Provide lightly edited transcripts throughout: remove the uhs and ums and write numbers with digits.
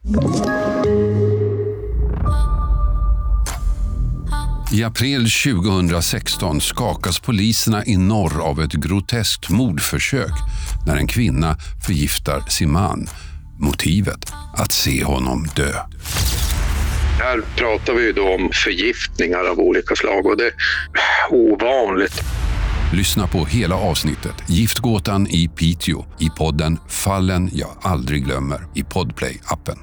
I april 2016 skakas poliserna i norr av ett groteskt mordförsök när en kvinna förgiftar sin man. Motivet: att se honom dö. Här pratar vi då om förgiftningar av olika slag och det är ovanligt. Lyssna på hela avsnittet Giftgåtan i Piteå i podden Fallen jag aldrig glömmer i Podplay-appen.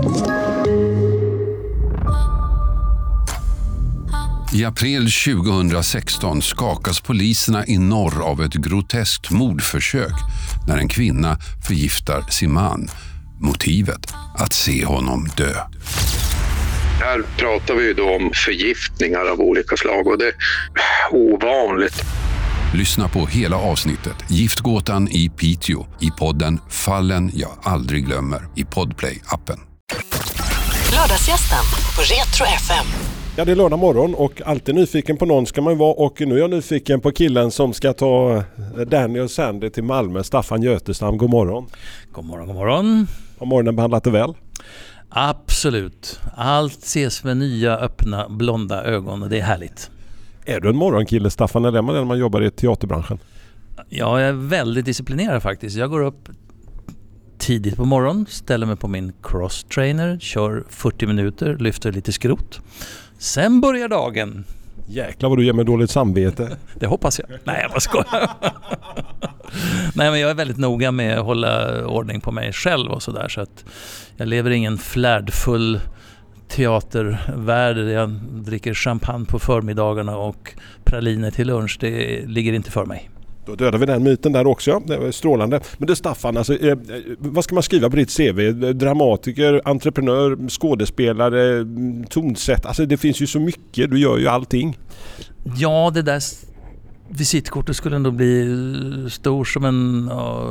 I april 2016 skakas poliserna i norr av ett groteskt mordförsök när en kvinna förgiftar sin man. Motivet: att se honom dö. Här pratar vi då om förgiftningar av olika slag och det är ovanligt. Lyssna på hela avsnittet Giftgåtan i Piteå i podden Fallen jag aldrig glömmer i Podplay-appen. Lördagsgästen på Retro FM. Ja, det är lördag morgon och alltid nyfiken på någon ska man ju vara, och nu är jag nyfiken på killen som ska ta Danny och Sandy till Malmö, Staffan Götestam. God morgon. God morgon, god morgon. Har morgonen behandlat det väl? Absolut. Allt ses med nya, öppna, blonda ögon och det är härligt. Är du en morgonkille, Staffan, eller är man när man jobbar i teaterbranschen? Ja, jag är väldigt disciplinerad faktiskt. Jag går upp tidigt på morgonen, ställer mig på min cross-trainer, kör 40 minuter, lyfter lite skrot. Sen börjar dagen. Jäklar vad du ger mig dåligt samvete. Det hoppas jag. Nej, jag bara skojar. Nej, men jag är väldigt noga med att hålla ordning på mig själv och sådär, så att jag lever ingen flärdfull teatervärld där jag dricker champagne på förmiddagarna och praliner till lunch. Det ligger inte för mig. Då dödar vi den myten där också. Det var strålande. Men det, Staffan, alltså, vad ska man skriva på ditt CV? Dramatiker, entreprenör, skådespelare, tonsätt. Alltså det finns ju så mycket. Du gör ju allting. Ja, det där visitkortet skulle ändå bli stor som en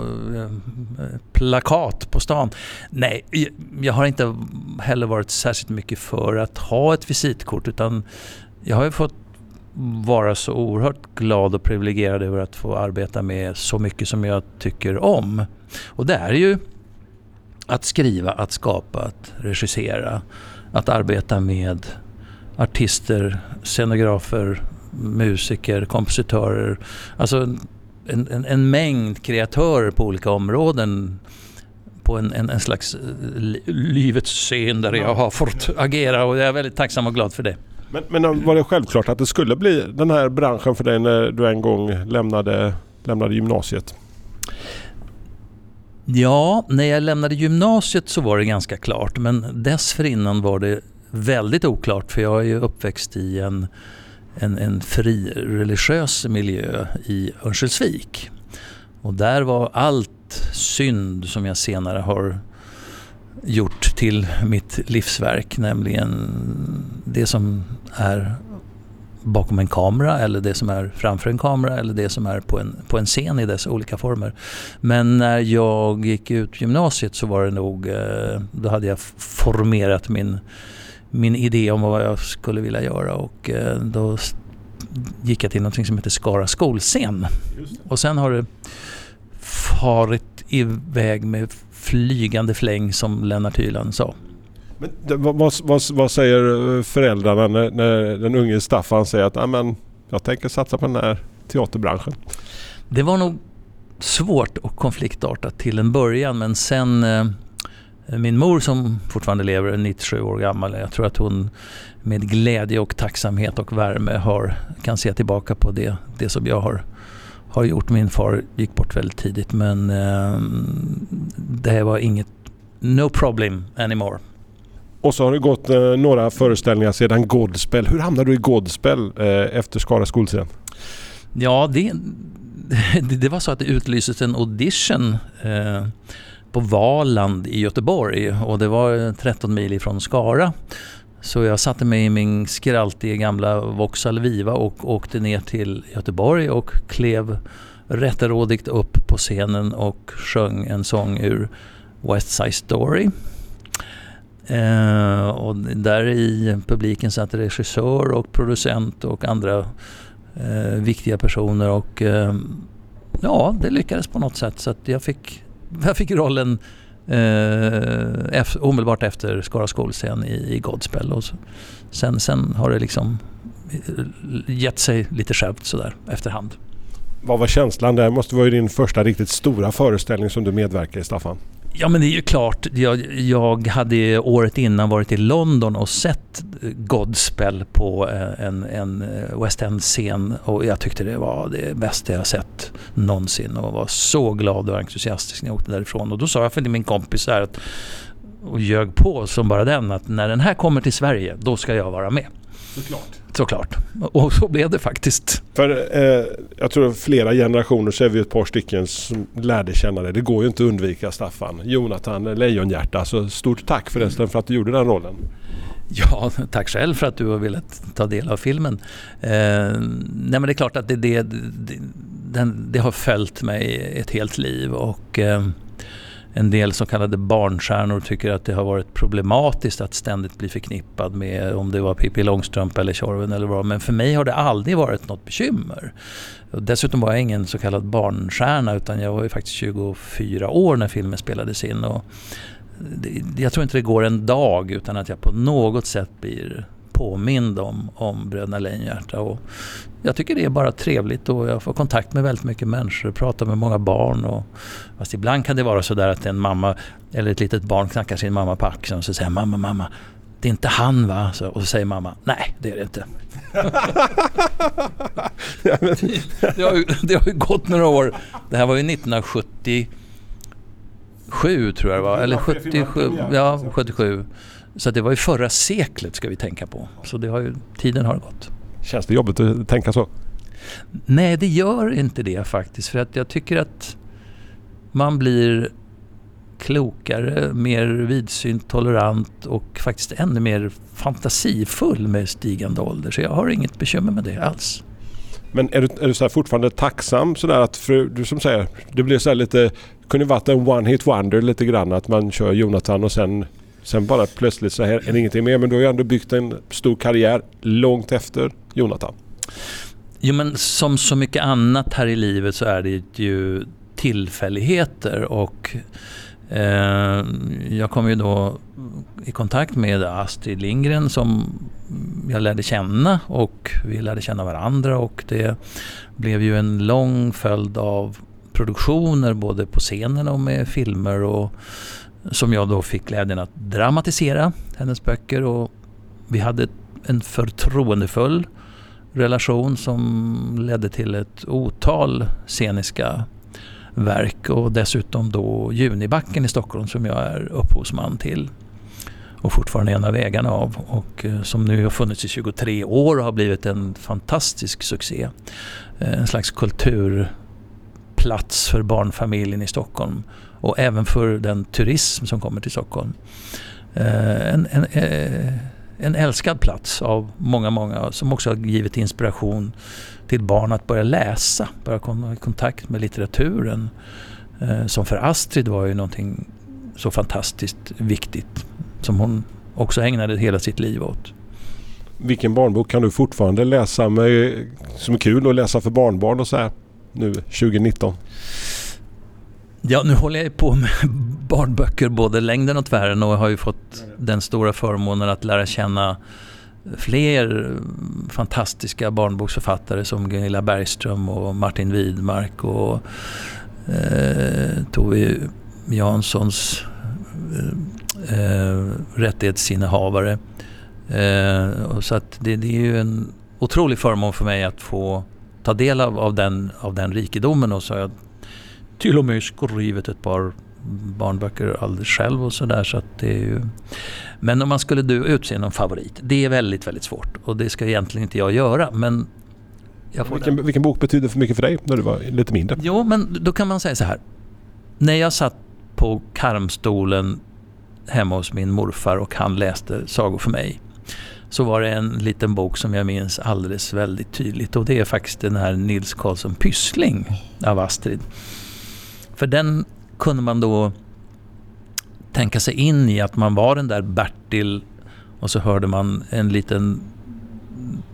plakat på stan. Nej, jag har inte heller varit särskilt mycket för att ha ett visitkort, utan jag har ju fått vara så oerhört glad och privilegierad över att få arbeta med så mycket som jag tycker om. Och det är ju att skriva, att skapa, att regissera, att arbeta med artister, scenografer, musiker, kompositörer, alltså en mängd kreatörer på olika områden på en slags livets scen där jag har fått agera, och jag är väldigt tacksam och glad för det. Men var det självklart att det skulle bli den här branschen för dig när du en gång lämnade gymnasiet? Ja, när jag lämnade gymnasiet så var det ganska klart, men dessförinnan var det väldigt oklart, för jag är ju uppväxt i en fri religiös miljö i Örnsköldsvik. Och där var allt synd som jag senare har gjort till mitt livsverk, nämligen det som är bakom en kamera, eller det som är framför en kamera, eller det som är på en scen i dess olika former. Men när jag gick ut gymnasiet så var det nog, då hade jag formerat min idé om vad jag skulle vilja göra, och då gick jag till något som heter Skara skolscen. Och sen har det farit iväg med flygande fläng, som Lennart Hyland sa. Men vad säger föräldrarna när den unge Staffan säger att jag tänker satsa på den här teaterbranschen? Det var nog svårt och konfliktartat till en början, men sen min mor, som fortfarande lever, är 97 år gammal. Jag tror att hon med glädje och tacksamhet och värme kan se tillbaka på det som jag har gjort. Min far gick bort väldigt tidigt, men det var inget no problem anymore. Och så har det gått några föreställningar sedan Godspell. Hur hamnade du i Godspell efter Skara skolscen? Ja, det var så att det utlystes en audition på Valand i Göteborg, och det var 13 mil ifrån Skara. Så jag satte mig i min skraltiga gamla Vauxhall Viva och åkte ner till Göteborg och klev rätterådigt upp på scenen och sjöng en sång ur West Side Story. Och där i publiken satt regissör och producent och andra viktiga personer, och ja, det lyckades på något sätt, så att jag fick rollen omedelbart efter Skara skolscen i Godspell. Och sen har det liksom gett sig lite självt sådär efterhand. Vad var känslan där? Måste vara din första riktigt stora föreställning som du medverkar i, Staffan. Ja, men det är ju klart. Jag hade året innan varit i London och sett Godspell på en West End-scen, och jag tyckte det var det bästa jag sett någonsin och var så glad och entusiastisk när jag åkte därifrån. Och då sa jag för min kompis här och ljög på som bara den, att när den här kommer till Sverige, då ska jag vara med. Såklart. Och så blev det faktiskt. För jag tror flera generationer så är vi ett par stycken som lärde känna det. Det går ju inte att undvika Staffan. Jonathan Lejonhjärta. Så stort tack förresten för att du gjorde den rollen. Ja, tack själv för att du har velat ta del av filmen. Nej, men det är klart att det har följt mig ett helt liv, och en del så kallade barnstjärnor tycker att det har varit problematiskt att ständigt bli förknippad med om det var Pippi Långstrump eller Tjorven eller vad. Men för mig har det aldrig varit något bekymmer. Och dessutom var jag ingen så kallad barnstjärna, utan jag var ju faktiskt 24 år när filmen spelades in. Och jag tror inte det går en dag utan att jag på något sätt blir påmind om Bröderna Lejonhjärta, och jag tycker det är bara trevligt, och jag får kontakt med väldigt mycket människor och pratar med många barn, och fast ibland kan det vara så där att en mamma eller ett litet barn knackar sin mamma på axeln och så säger mamma, det är inte han va? Och så säger mamma, nej det är det inte. det har ju gått några år. Det här var ju 1977 tror jag det var, eller 77. Så det var ju förra seklet ska vi tänka på. Så tiden har gått. Känns det jobbigt att tänka så? Nej, det gör inte det faktiskt. För att jag tycker att man blir klokare, mer vidsynt, tolerant och faktiskt ännu mer fantasifull med stigande ålder. Så jag har inget bekymmer med det alls. Men är du så här fortfarande tacksam så där att du som säger, det blir så här lite, kunde varit en one hit wonder lite grann, att man kör Jonathan och sen bara plötsligt så här är det ingenting mer, men du har ju ändå byggt en stor karriär långt efter Jonathan. Jo, men som så mycket annat här i livet så är det ju tillfälligheter, och jag kom ju då i kontakt med Astrid Lindgren som jag lärde känna, och vi lärde känna varandra, och det blev ju en lång följd av produktioner både på scenen och med filmer, och som jag då fick glädjen att dramatisera hennes böcker, och vi hade en förtroendefull relation som ledde till ett otal sceniska verk, och dessutom då Junibacken i Stockholm som jag är upphovsman till och fortfarande en av ägarna av, och som nu har funnits i 23 år och har blivit en fantastisk succé. En slags kulturplats för barnfamiljen i Stockholm och även för den turism som kommer till Stockholm. En älskad plats av många som också har givit inspiration till barn att börja läsa, börja komma i kontakt med litteraturen, som för Astrid var ju någonting så fantastiskt viktigt som hon också ägnade hela sitt liv åt. Vilken barnbok kan du fortfarande läsa som är kul att läsa för barnbarn och så här nu 2019? Ja, nu håller jag på med barnböcker både längden och tvären, och har ju fått den stora förmånen att lära känna fler fantastiska barnboksförfattare som Gunilla Bergström och Martin Widmark och Tove Janssons rättighetsinnehavare. Och så att det är ju en otrolig förmån för mig att få ta del av den rikedomen, och så har jag till och med skrivit ett par barnböcker alldeles själv och sådär, så att det är ju... Men om man skulle utse någon favorit, det är väldigt, väldigt svårt, och det ska egentligen inte jag göra, men vilken bok betyder för mycket för dig när du var lite mindre? Jo, men då kan man säga så här. När jag satt på karmstolen hemma hos min morfar och han läste sagor för mig, så var det en liten bok som jag minns alldeles väldigt tydligt, och det är faktiskt den här Nils Karlsson Pyssling av Astrid. För den kunde man då tänka sig in i, att man var den där Bertil, och så hörde man en liten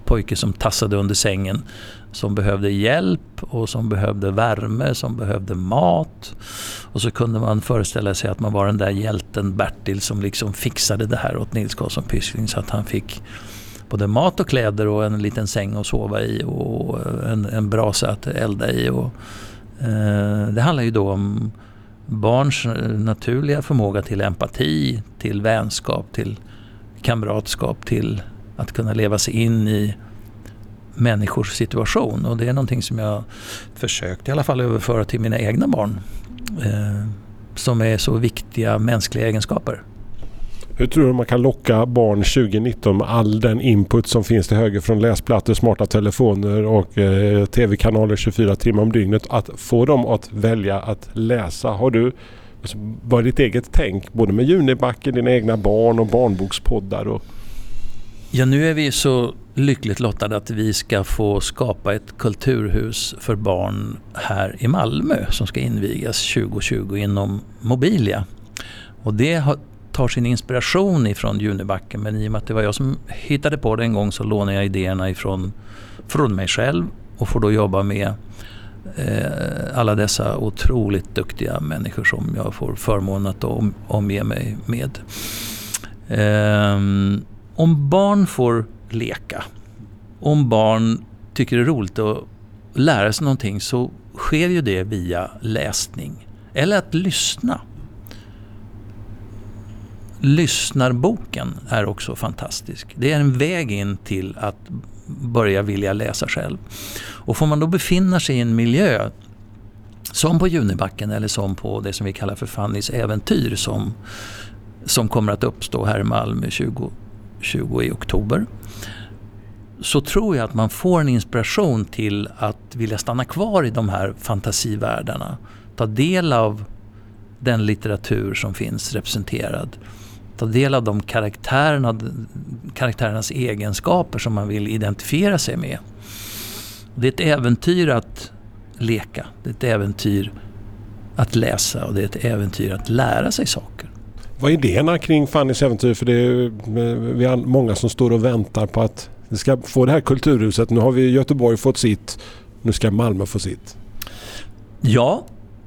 pojke som tassade under sängen, som behövde hjälp och som behövde värme, som behövde mat. Och så kunde man föreställa sig att man var den där hjälten Bertil som liksom fixade det här åt Nils Karlsson Pyssling, så att han fick både mat och kläder och en liten säng att sova i och en brasa att elda i. Och, det handlar ju då om barns naturliga förmåga till empati, till vänskap, till kamratskap, till att kunna leva sig in i människors situation. Och det är någonting som jag försökt i alla fall överföra till mina egna barn, som är så viktiga mänskliga egenskaper. Hur tror du man kan locka barn 2019 med all den input som finns till höger från läsplattor, smarta telefoner och tv-kanaler 24 timmar om dygnet, att få dem att välja att läsa? Har du varit ditt eget tänk både med Junibacken, dina egna barn och barnbokspoddar? Och... Ja, nu är vi så lyckligt lottade att vi ska få skapa ett kulturhus för barn här i Malmö som ska invigas 2020 inom Mobilia. Och det tar sin inspiration ifrån Junibacken, men i och med att det var jag som hittade på det en gång så lånar jag idéerna från mig själv och får då jobba med alla dessa otroligt duktiga människor som jag får förmånen att omge mig med. Om barn får leka, om barn tycker det är roligt att lära sig någonting, så sker ju det via läsning eller att lyssna. Lyssnarboken är också fantastisk. Det är en väg in till att börja vilja läsa själv. Och får man då befinna sig i en miljö som på Junibacken eller som på det som vi kallar för Fannys äventyr som kommer att uppstå här i Malmö 2020 i oktober, så tror jag att man får en inspiration till att vilja stanna kvar i de här fantasivärldarna, ta del av den litteratur som finns representerad, ta del av de karaktärernas egenskaper som man vill identifiera sig med. Det är ett äventyr att leka, det är ett äventyr att läsa och det är ett äventyr att lära sig saker. Vad är idéerna kring Fannys äventyr? För det är vi har många som står och väntar på att vi ska få det här kulturhuset. Nu har vi Göteborg fått sitt, nu ska Malmö få sitt. Ja,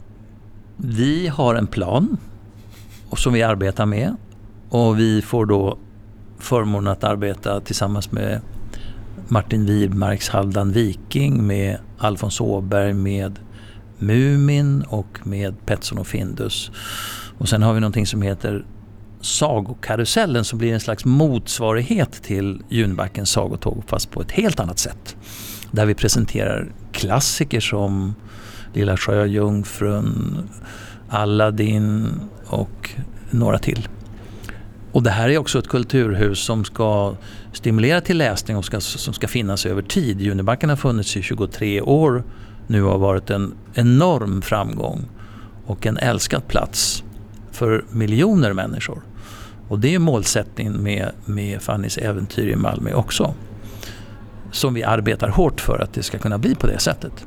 vi har en plan som vi arbetar med, och vi får då förmånen att arbeta tillsammans med Martin Widmarks Halvdan Viking, med Alfons Åberg, med Mumin och med Petson och Findus. Och sen har vi någonting som heter Sagokarusellen, som blir en slags motsvarighet till Junibackens sagotåg fast på ett helt annat sätt. Där vi presenterar klassiker som Lilla Sjöjungfrun, Aladdin och några till. Och det här är också ett kulturhus som ska stimulera till läsning och som ska finnas över tid. Junibacken har funnits i 23 år. Nu har varit en enorm framgång och en älskad plats för miljoner människor. Och det är målsättningen med Fannys äventyr i Malmö också. Som vi arbetar hårt för att det ska kunna bli på det sättet.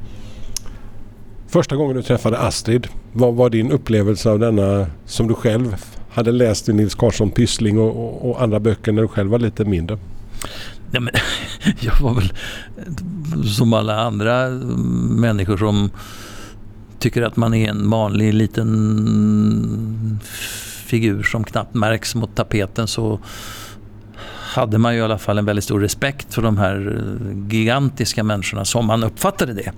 Första gången du träffade Astrid, vad var din upplevelse av denna som du själv hade läst i Nils Karlsson Pyssling och andra böcker när du själv var lite mindre? Ja, men, jag var väl som alla andra människor som tycker att man är en vanlig liten figur som knappt märks mot tapeten, så hade man ju i alla fall en väldigt stor respekt för de här gigantiska människorna som man uppfattade det.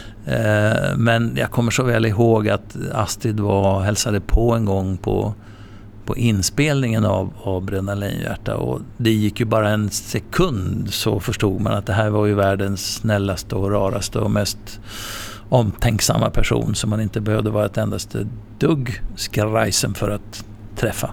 Men jag kommer så väl ihåg att Astrid hälsade på en gång på inspelningen av Bröderna Lejonhjärta, och det gick ju bara en sekund så förstod man att det här var ju världens snällaste och raraste och mest omtänksamma person som man inte behövde vara ett endaste dugg skrajsen för att träffa.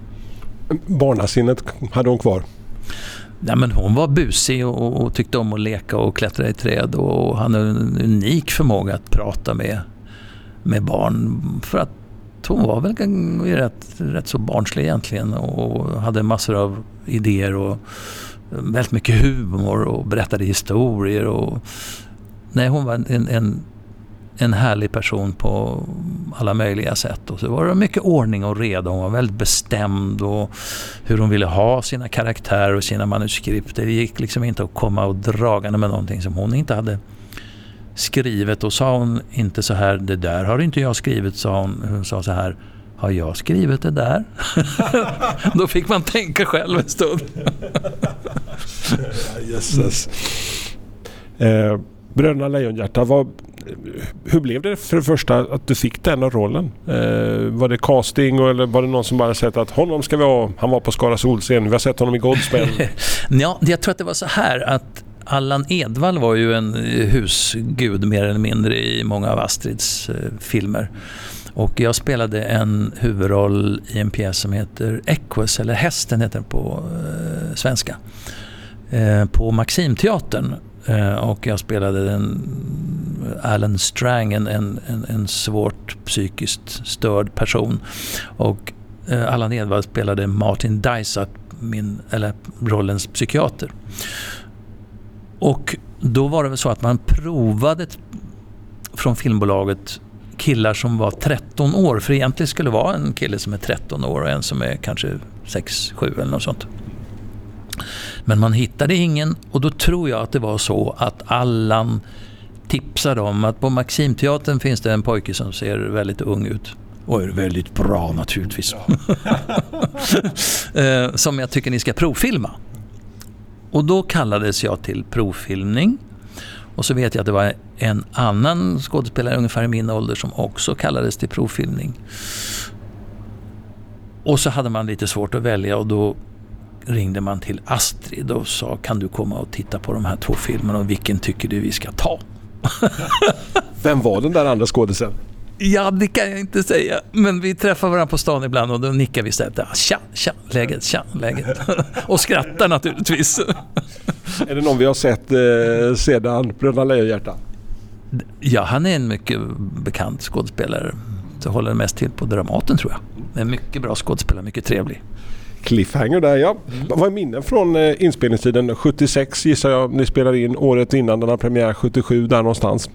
Barnasinnet hade hon kvar? Ja, men hon var busig och tyckte om att leka och klättra i träd, och han har en unik förmåga att prata med barn, för att hon var väl rätt så barnslig egentligen och hade massor av idéer och väldigt mycket humor och berättade historier. Och nej, hon var en härlig person på alla möjliga sätt. Och så var det mycket ordning och reda. Hon var väldigt bestämd och hur hon ville ha sina karaktärer och sina manuskript. Det gick liksom inte att komma och dragande med någonting som hon inte hade skrivit. Och sa hon inte så här, det där har inte jag skrivit, sa hon sa så här, har jag skrivit det där? Då fick man tänka själv en stund. Jesus. Bröderna Lejonhjärta, hur blev det för det första att du fick den rollen? Var det casting eller var det någon som bara sett att honom ska vi ha, han var på Skara Solscen, vi har sett honom i Godspell? Ja, jag tror att det var så här att Allan Edwall var ju en husgud mer eller mindre i många av Astrids filmer. Och jag spelade en huvudroll i en pjäs som heter Equus, eller Hästen heter den på svenska, på Maximteatern. Och jag spelade Alan Strang, en svårt psykiskt störd person. Och Allan Edwall spelade Martin Dysart, rollens psykiater. Och då var det väl så att man provade från filmbolaget killar som var 13 år. För egentligen skulle det vara en kille som är 13 år och en som är kanske 6-7 eller något sånt. Men man hittade ingen, och då tror jag att det var så att Allan tipsade om att på Maximteatern finns det en pojke som ser väldigt ung ut. Och är väldigt bra naturligtvis. Som jag tycker ni ska provfilma. Och då kallades jag till provfilmning. Och så vet jag att det var en annan skådespelare ungefär i min ålder som också kallades till provfilmning. Och så hade man lite svårt att välja, och då ringde man till Astrid och sa, kan du komma och titta på de här 2 filmerna och vilken tycker du vi ska ta? Vem var den där andra skådisen? Ja, det kan jag inte säga. Men vi träffar varandra på stan ibland och då nickar vi så här, tja, läget. Och skrattar naturligtvis. Är det någon vi har sett sedan Bröderna Lejonhjärta? Ja, han är en mycket bekant skådespelare. Så håller mest till på Dramaten, tror jag. En mycket bra skådespelare, mycket trevlig. Cliffhanger där, ja. Vad är minnen från inspelningstiden? 76 gissar jag ni spelade in, året innan den här premiär, 77 där någonstans.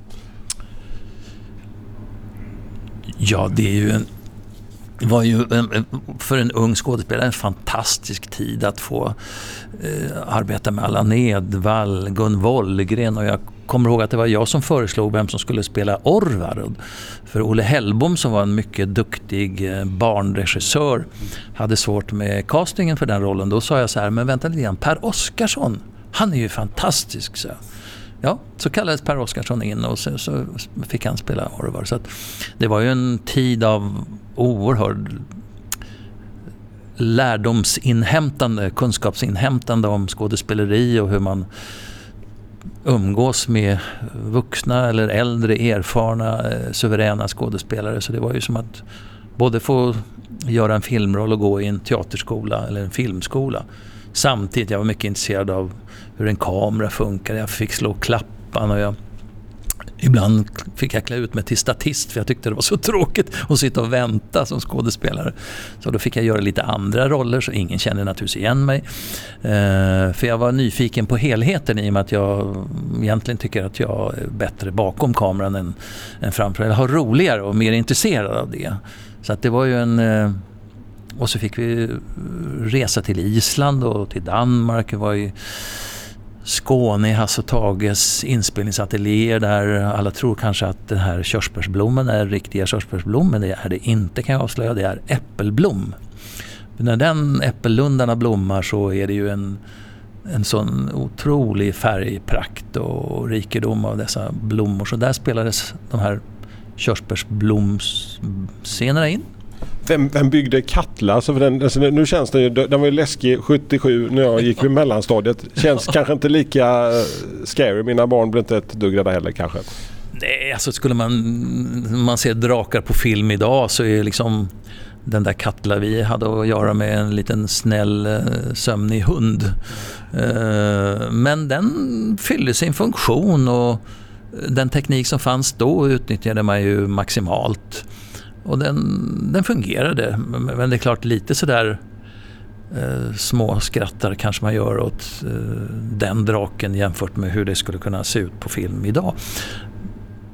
Ja, det är ju var ju för en ung skådespelare en fantastisk tid att få arbeta med Allan Edwall, Gun Wollgren, och jag kommer ihåg att det var jag som föreslog vem som skulle spela Orvar. För Olle Hellbom, som var en mycket duktig barnregissör, hade svårt med castingen för den rollen. Då sa jag så här, men vänta lite grann, Per Oscarsson, han är ju fantastisk, så. Ja, så kallades Per Oscarsson in och så fick han spela Orvar. Så att det var ju en tid av oerhörd lärdomsinhämtande, kunskapsinhämtande om skådespeleri och hur man umgås med vuxna eller äldre, erfarna, suveräna skådespelare. Så det var ju som att både få göra en filmroll och gå i en teaterskola eller en filmskola. Samtidigt, jag var mycket intresserad av hur en kamera funkar. Jag fick slå klappan och ibland fick jag klä ut mig till statist, för jag tyckte det var så tråkigt att sitta och vänta som skådespelare. Så då fick jag göra lite andra roller, så ingen kände naturligtvis igen mig. För jag var nyfiken på helheten, i och med att jag egentligen tycker att jag är bättre bakom kameran än framför. Jag har roligare och mer intresserad av det. Så att det var ju och så fick vi resa till Island och till Danmark. Det var i Skåne, Hasse och Tages inspelningsateljéer, där alla tror kanske att den här körsbärsblommen är riktiga körsbärsblom, men det är det inte, kan jag avslöja. Det är äppelblom. Men när den äppellundarna blommar så är det ju en sån otrolig färgprakt och rikedom av dessa blommor. Så där spelades de här körsbärsblomsscenerna in. Vem byggde Katla? Alltså nu känns det ju, den var ju läskig 77 när jag gick vid mellanstadiet. Känns kanske inte lika scary. Mina barn blir inte ett dugg rädda heller kanske. Nej, alltså skulle man ser drakar på film idag, så är liksom den där Katla vi hade att göra med en liten snäll sömnig hund. Men den fyllde sin funktion, och den teknik som fanns då utnyttjade man ju maximalt. Och den fungerade. Men det är klart, lite sådär små skrattar kanske man gör åt den draken jämfört med hur det skulle kunna se ut på film idag.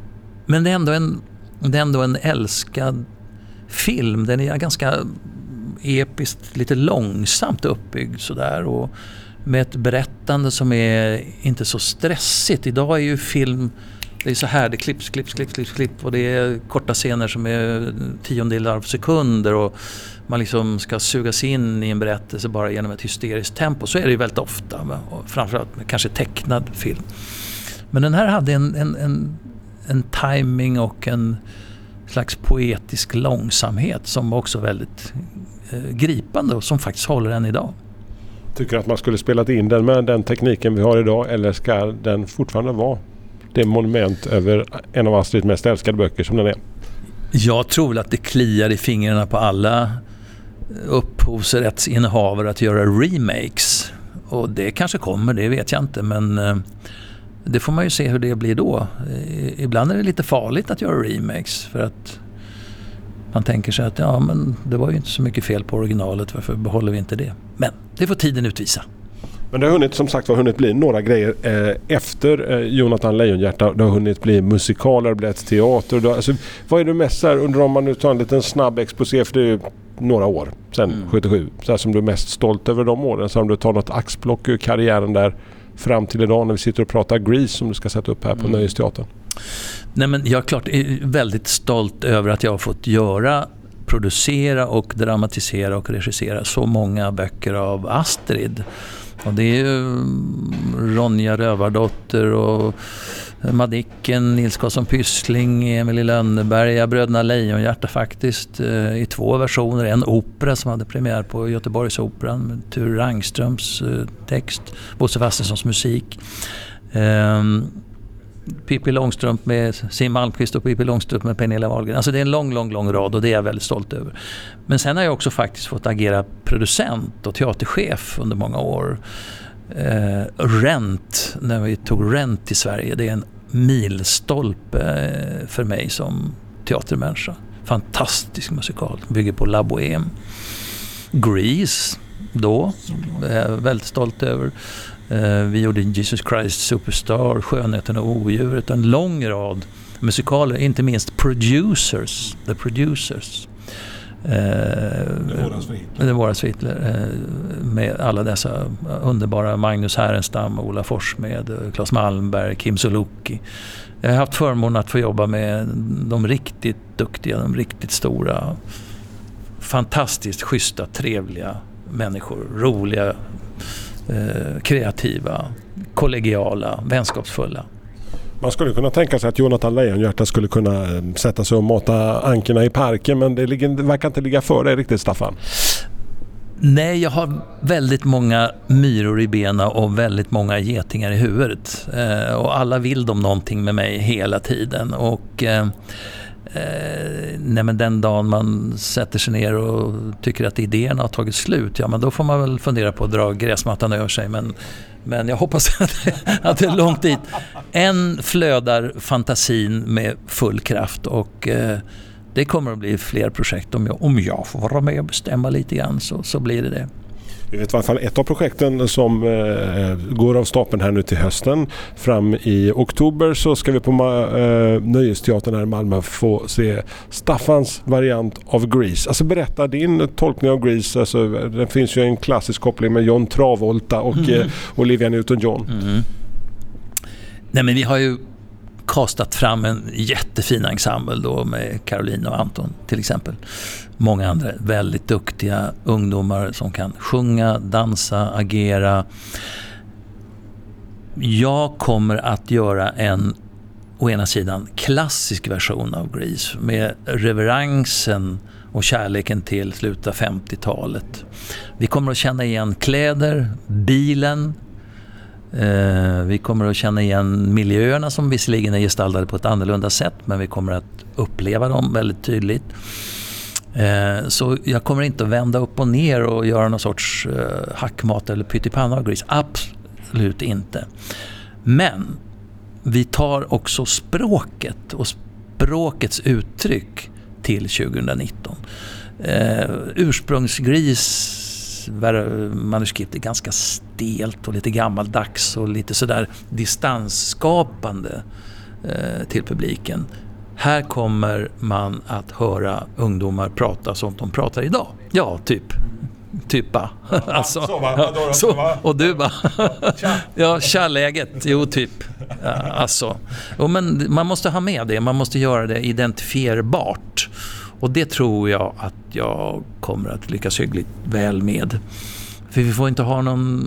Men det är ändå en älskad film. Den är ganska episkt, lite långsamt uppbyggd sådär, och med ett berättande som är inte så stressigt. Idag är ju film, det är så här, det klipps och det är korta scener som är tiondelar av sekunder och man liksom ska sugas in i en berättelse bara genom ett hysteriskt tempo. Så är det ju väldigt ofta, och framförallt med kanske tecknad film. Men den här hade en timing och en slags poetisk långsamhet som var också väldigt gripande och som faktiskt håller än idag. Tycker att man skulle spelat in den med den tekniken vi har idag, eller ska den fortfarande vara det monument över en av Astrids mest älskade böcker som den är? Jag tror väl att det kliar i fingrarna på alla upphovsrättsinnehavare att göra remakes. Och det kanske kommer, det vet jag inte, men det får man ju se hur det blir då. Ibland är det lite farligt att göra remakes för att man tänker sig att ja, men det var ju inte så mycket fel på originalet, varför behåller vi inte det? Men det får tiden utvisa. Men det har som sagt hunnit bli några grejer efter Jonathan Lejonhjärta. Det har hunnit bli musikaler, blivit teater. Alltså, vad är det mest här, under om man nu tar en liten snabb exposé, för det är ju några år sedan 77, så här, som du är mest stolt över de åren, så om du tar något axplock ur karriären där fram till idag när vi sitter och pratar Grease som du ska sätta upp här på Nöjesteatern? Nej, men jag är väldigt stolt över att jag har fått producera och dramatisera och regissera så många böcker av Astrid. Och det är ju Ronja Rövardotter och Madicken, Nils Karlsson Pyssling, Emil i Lönneberga, Bröderna Lejonhjärta faktiskt i 2 versioner. En opera som hade premiär på Göteborgsoperan med Ture Rangströms text, Bosse Wastensons musik. Pippi Långstrump med Siw Malmkvist och Pippi Långstrump med Pernilla Wahlgren. Alltså det är en lång rad och det är jag väldigt stolt över. Men sen har jag också faktiskt fått agera producent och teaterchef under många år. Rent, när vi tog Rent i Sverige, det är en milstolpe för mig som teatermänniska. Fantastisk musikal, bygger på La Bohème. Grease, då är jag väldigt stolt över. Vi gjorde Jesus Christ Superstar, Skönheten och odjuret, en lång rad musikaler, inte minst The Producers. Det var Hitler, med alla dessa underbara Magnus Härenstam, Ola Forssmed, Claes Malmberg, Kim Sulocki. Jag har haft förmånen att få jobba med de riktigt duktiga, de riktigt stora, fantastiskt schyssta, trevliga människor, roliga, kreativa, kollegiala, vänskapsfulla. Man skulle kunna tänka sig att Jonathan Lejonhjärta skulle kunna sätta sig och mata ankerna i parken, men det verkar inte ligga för dig riktigt, Staffan. Nej, jag har väldigt många myror i benen och väldigt många getingar i huvudet. Och alla vill de någonting med mig hela tiden. Och men den dagen man sätter sig ner och tycker att idéerna har tagit slut, ja, men då får man väl fundera på att dra gräsmattan över sig. Men jag hoppas att det är långt dit. Än flödar fantasin med full kraft och det kommer att bli fler projekt. Om jag får vara med och bestämma lite grann så blir det. Vi vet i alla fall ett av projekten som går av stapeln här nu till hösten. Fram i oktober så ska vi på Nöjesteatern här i Malmö få se Staffans variant av Grease. Alltså berätta din tolkning av Grease. Alltså, det finns ju en klassisk koppling med John Travolta och Olivia Newton-John. Nej, men vi har ju kastat fram en jättefin ensemble då med Caroline och Anton till exempel. Många andra väldigt duktiga ungdomar som kan sjunga, dansa, agera. Jag kommer att göra å ena sidan klassisk version av Grease med reverensen och kärleken till slutet av 50-talet. Vi kommer att känna igen kläder, bilen. Vi kommer att känna igen miljöerna som visserligen är gestaltade på ett annorlunda sätt, men vi kommer att uppleva dem väldigt tydligt. Så jag kommer inte att vända upp och ner och göra någon sorts hackmat eller pyttipanna av Grease. Absolut inte. Men vi tar också språket och språkets uttryck till 2019. Ursprungsgris manuskript är ganska stelt och lite gammaldags och lite sådär distansskapande till publiken. Här kommer man att höra ungdomar prata som de pratar idag. Ja, typa. Alltså, och du bara, ja, tja-läget, jo, typ. Ja, alltså. Men man måste ha med det, man måste göra det identifierbart. Och det tror jag att jag kommer att lyckas hyggligt väl med. För vi får inte ha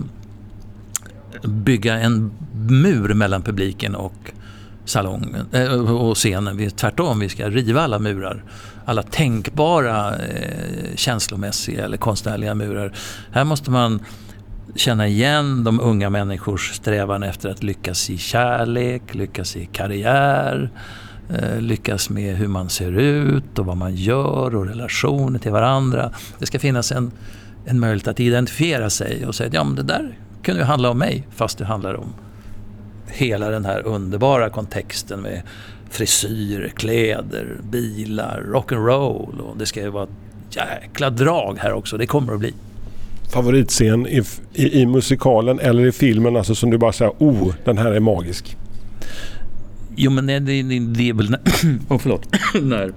bygga en mur mellan publiken och salongen och scenen. Tvärtom, vi ska riva alla murar. Alla tänkbara känslomässiga eller konstnärliga murar. Här måste man känna igen de unga människors strävan efter att lyckas i kärlek, lyckas i karriär, lyckas med hur man ser ut och vad man gör och relationer till varandra. Det ska finnas en möjlighet att identifiera sig och säga att ja, men det där kunde ju handla om mig, fast det handlar om hela den här underbara kontexten med frisyr, kläder, bilar, rock'n'roll, och det ska ju vara ett jäkla drag här också, det kommer att bli. Favoritscen i musikalen eller i filmen, alltså som du bara säger, den här är magisk? Jo, men det är väl när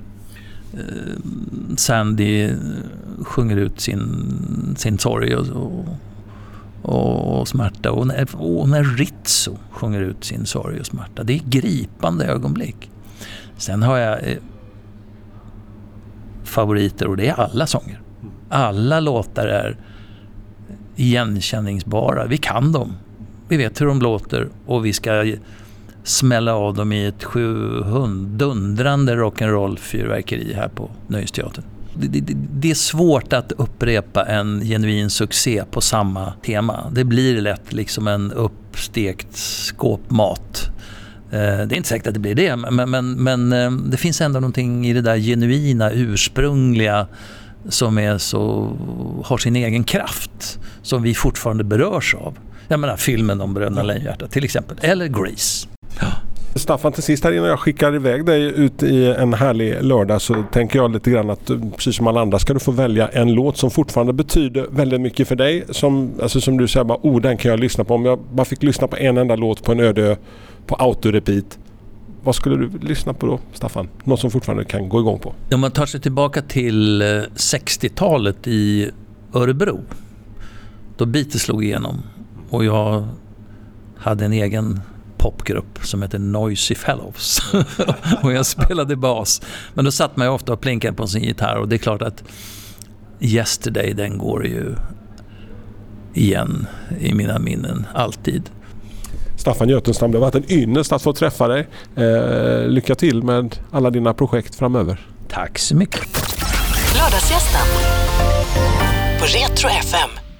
Sandy sjunger ut sin sorg och smärta, och när Rizzo sjunger ut sin sorg och smärta. Det är gripande ögonblick. Sen har jag favoriter, och det är alla sånger. Alla låtar är igenkänningsbara. Vi kan dem. Vi vet hur de låter, och vi ska smälla av dem i ett dundrande rock'n'roll-fyrverkeri här på Nöjesteatern. Det är svårt att upprepa en genuin succé på samma tema. Det blir lätt liksom en uppstekt skåpmat. Det är inte säkert att det blir det, men det finns ändå någonting i det där genuina, ursprungliga som har sin egen kraft, som vi fortfarande berörs av. Jag menar filmen om Bröderna Lejonhjärta till exempel, eller Grease. Ja. Staffan, till sist här innan jag skickar iväg dig ut i en härlig lördag, så tänker jag lite grann att precis som alla andra ska du få välja en låt som fortfarande betyder väldigt mycket för dig. Som du säger, bara, den kan jag lyssna på. Om jag bara fick lyssna på en enda låt på en öde ö på autorepeat, vad skulle du lyssna på då, Staffan? Något som fortfarande kan gå igång på? Om man tar sig tillbaka till 60-talet i Örebro, då Beatles slog igenom, och jag hade en egen popgrupp som heter Noisy Fellows och jag spelade bas, men då satt man ju ofta och plinkade på sin gitarr, och det är klart att Yesterday, den går ju igen i mina minnen alltid. Staffan Götenstam, det har varit en ynnest att få träffa dig. Lycka till med alla dina projekt framöver. Tack så mycket. Lördagsgästen på Retro FM.